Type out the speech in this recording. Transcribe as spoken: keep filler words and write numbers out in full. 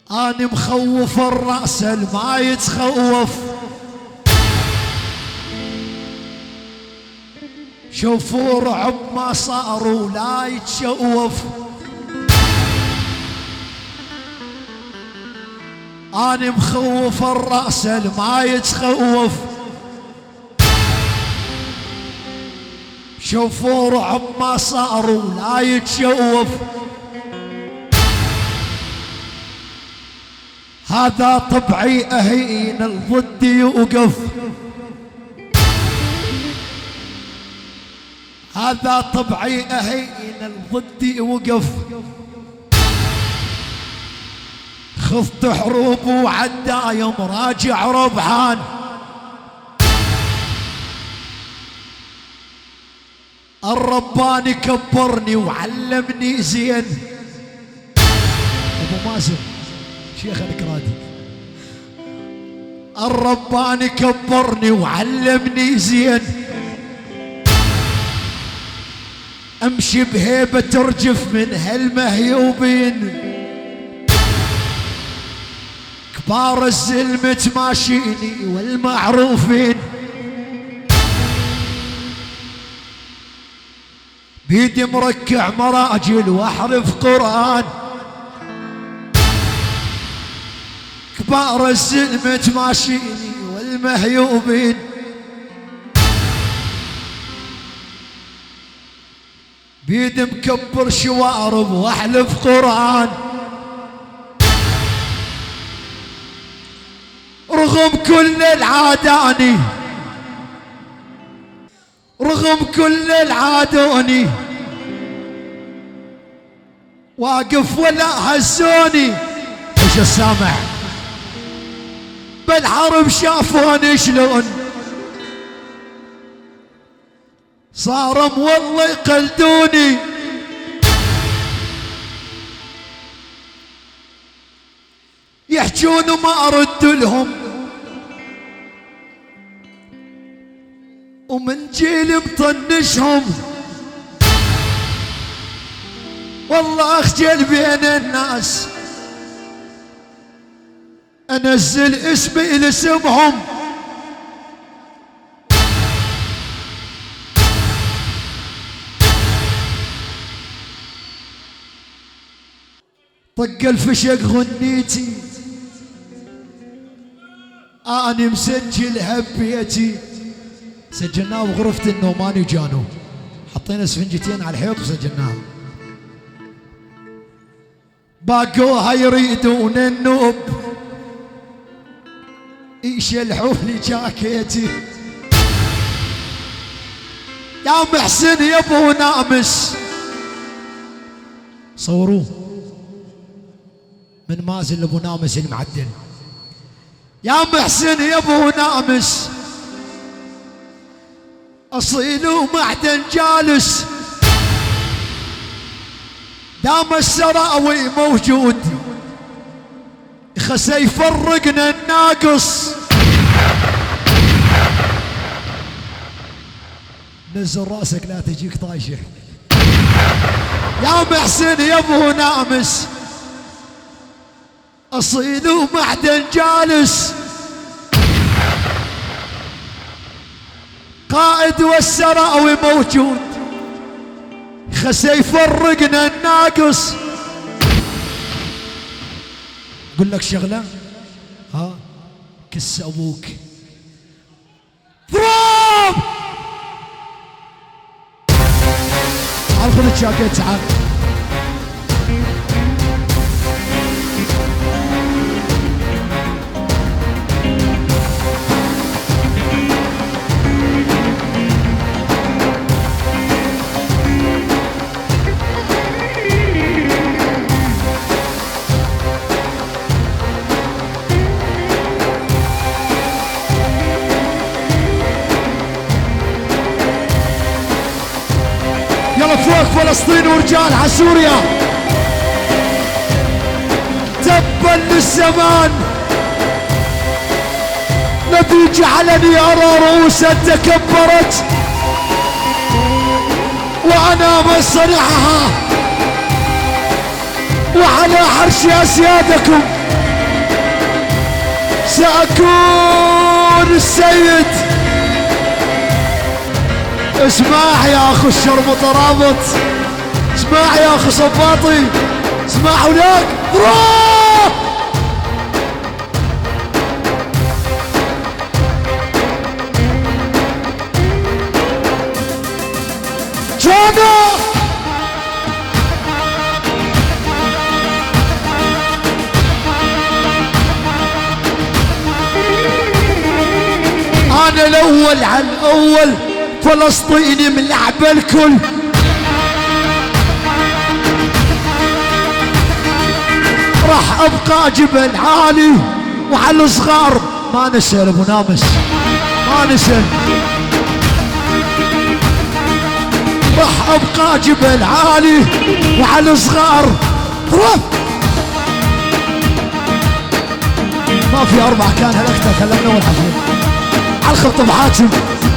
أنا مخوف الرأس ما يتخوف. شوفوا رعب ما صاروا لا يتشوف. أنا مخوف الرأس ما يتخوف. شوفوا رعب ما صاروا لا يتشوف. هذا طبعي أهين الضد يوقف. هذا طبعي أهين الضد يوقف. خضت حروب وعدايم راجع ربحان. الرباني كبرني وعلمني زين. ابو مازن شيخ الكرادي. الرباني كبرني وعلمني زين. امشي بهيبة ترجف من هالمهيوبين. كبار الزلمة تماشيني والمعروفين. بيدي مركع مراجل واحرف قرآن. كبار الزلمة تماشيني والمهيوبين. بيدي مكبر شوارب واحلف قرآن. رغم كل العاداني رغم كل العادوني واقف ولا هزوني. ايش السامع بالحرب شافوني شلون صارم والله يقلدوني. يحجون وما ارد لهم ومن جيل مطنشهم. والله اخجل بين الناس انزل اسمي لسمهم. طق الفشق غنيتي اني مسجلها ببيتي. سجلناه بغرفة النومان وجانو. حطينا اسفنجتين على الحيط وسجلناها. باقوها يريدون النوب يشلحوا لي جاكيتي. يا محسن يا ابو نامس صوروه من مازن لابو نامس المعدل. يا محسن يا ابو نامس اصيل ومعدن جالس. دام السراوي موجود خسي يفرقنا الناقص. نزل راسك لا تجيك طايشه. يا محسن يا ابو نامس اصيل ومعدن جالس. قائد والسراوي موجود خسي يفرقنا الناقص. اقول لك شغله ها كس ابوك ضرب. تعال خذ الجاكيت تعال. فوق فلسطين ورجال على سوريا. تبا للزمان نبي جعلني ارى رؤوسا تكبرت وانا مصرعها. وعلى حرش أسيادكم سأكون السيد. اسمع يا أخو الشرب رابط، اسمع يا أخو صباطي، اسمع هناك روح. جانا أنا الأول على الأول، فلسطيني ملعب الكل. راح أبقى جبل عالي وعلى الصغار ما نسأل أبو نامس، ما نسأل. راح أبقى جبل عالي وعلى الصغار رف. ما في أربع كان هلكتك هلا من أول حفلة على الخط بحاتم.